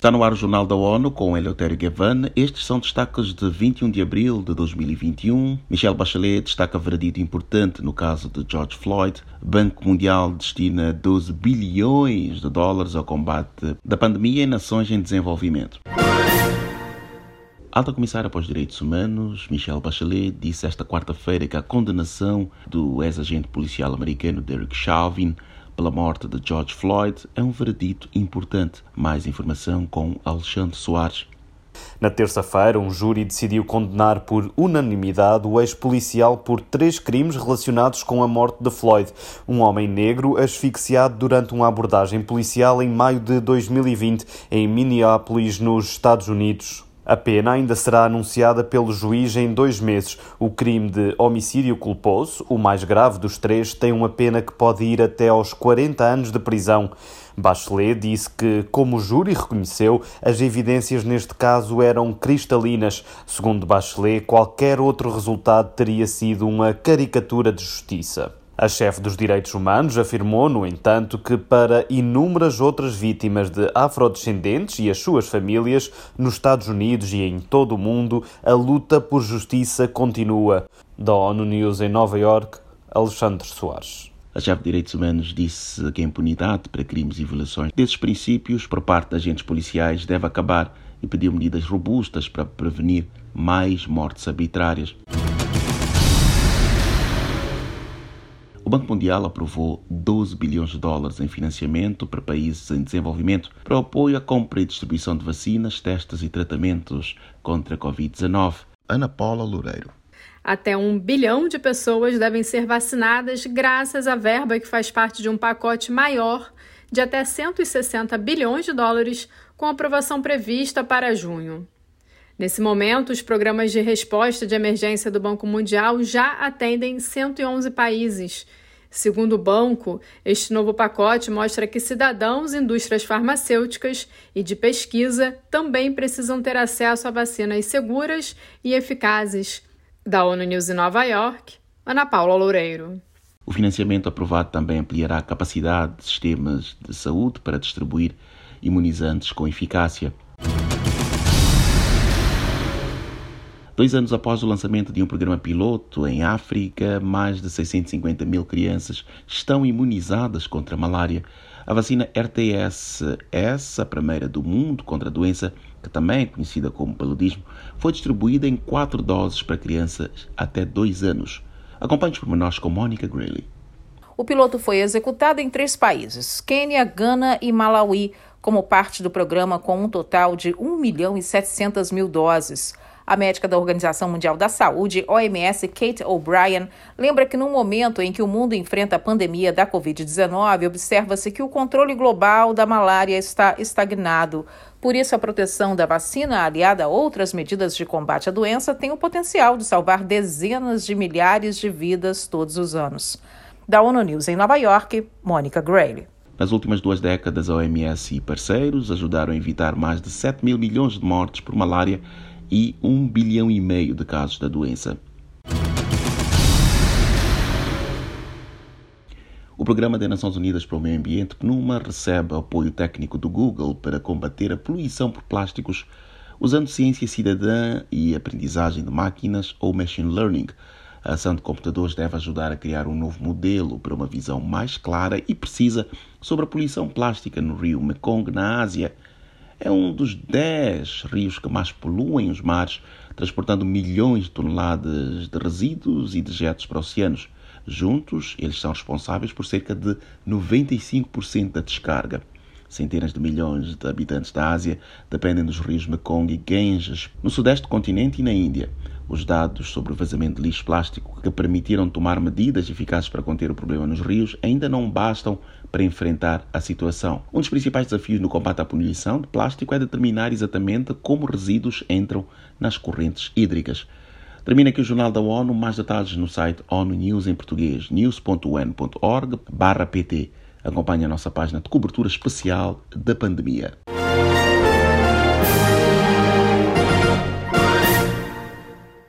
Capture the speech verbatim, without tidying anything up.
Está no ar o Jornal da ONU com Eleutério Gavan. Estes são destaques de vinte e um de abril de dois mil e vinte e um. Michelle Bachelet destaca veredito importante no caso de George Floyd. Banco Mundial destina doze bilhões de dólares ao combate da pandemia em nações em desenvolvimento. A Alta Comissária para os Direitos Humanos, Michelle Bachelet, disse esta quarta-feira que a condenação do ex-agente policial americano Derek Chauvin pela morte de George Floyd é um veredito importante. Mais informação com Alexandre Soares. Na terça-feira, um júri decidiu condenar por unanimidade o ex-policial por três crimes relacionados com a morte de Floyd, um homem negro asfixiado durante uma abordagem policial em maio de dois mil e vinte em Minneapolis, nos Estados Unidos. A pena ainda será anunciada pelo juiz em dois meses. O crime de homicídio culposo, o mais grave dos três, tem uma pena que pode ir até aos quarenta anos de prisão. Bachelet disse que, como o júri reconheceu, as evidências neste caso eram cristalinas. Segundo Bachelet, qualquer outro resultado teria sido uma caricatura de justiça. A chefe dos direitos humanos afirmou, no entanto, que para inúmeras outras vítimas de afrodescendentes e as suas famílias, nos Estados Unidos e em todo o mundo, a luta por justiça continua. Da ONU News em Nova York, Alexandre Soares. A chefe de direitos humanos disse que a impunidade para crimes e violações desses princípios por parte de agentes policiais deve acabar e pediu medidas robustas para prevenir mais mortes arbitrárias. O Banco Mundial aprovou doze bilhões de dólares em financiamento para países em desenvolvimento para o apoio à compra e distribuição de vacinas, testes e tratamentos contra a covid dezenove. Ana Paula Loureiro. Até um bilhão de pessoas devem ser vacinadas graças à verba que faz parte de um pacote maior de até cento e sessenta bilhões de dólares com aprovação prevista para junho. Nesse momento, os programas de resposta de emergência do Banco Mundial já atendem cento e onze países. Segundo o banco, este novo pacote mostra que cidadãos, indústrias farmacêuticas e de pesquisa também precisam ter acesso a vacinas seguras e eficazes. Da ONU News em Nova York, Ana Paula Loureiro. O financiamento aprovado também ampliará a capacidade de sistemas de saúde para distribuir imunizantes com eficácia. Dois anos após o lançamento de um programa piloto em África, mais de seiscentas e cinquenta mil crianças estão imunizadas contra a malária. A vacina R T S S, a primeira do mundo contra a doença, que também é conhecida como paludismo, foi distribuída em quatro doses para crianças até dois anos. Acompanhe os pormenores com Mônica Grayley. O piloto foi executado em três países, Quênia, Gana e Malawi, como parte do programa com um total de um milhão e setecentas mil doses. A médica da Organização Mundial da Saúde, O M S, Kate O'Brien, lembra que no momento em que o mundo enfrenta a pandemia da covid dezenove, observa-se que o controle global da malária está estagnado. Por isso, a proteção da vacina, aliada a outras medidas de combate à doença, tem o potencial de salvar dezenas de milhares de vidas todos os anos. Da ONU News em Nova York, Mônica Grayley. Nas últimas duas décadas, a O M S e parceiros ajudaram a evitar mais de sete mil milhões de mortes por malária e um bilhão e meio de casos da doença. O Programa das Nações Unidas para o Meio Ambiente, PNUMA, recebe apoio técnico do Google para combater a poluição por plásticos usando ciência cidadã e aprendizagem de máquinas ou machine learning. A ação de computadores deve ajudar a criar um novo modelo para uma visão mais clara e precisa sobre a poluição plástica no rio Mekong, na Ásia. É um dos dez rios que mais poluem os mares, transportando milhões de toneladas de resíduos e dejetos para oceanos. Juntos, eles são responsáveis por cerca de noventa e cinco por cento da descarga. Centenas de milhões de habitantes da Ásia dependem dos rios Mekong e Ganges, no sudeste do continente e na Índia. Os dados sobre o vazamento de lixo plástico que permitiram tomar medidas eficazes para conter o problema nos rios ainda não bastam para enfrentar a situação. Um dos principais desafios no combate à poluição de plástico é determinar exatamente como resíduos entram nas correntes hídricas. Termina aqui o Jornal da ONU. Mais detalhes no site ONU News em português, news ponto u n ponto org barra p t. Acompanhe a nossa página de cobertura especial da pandemia.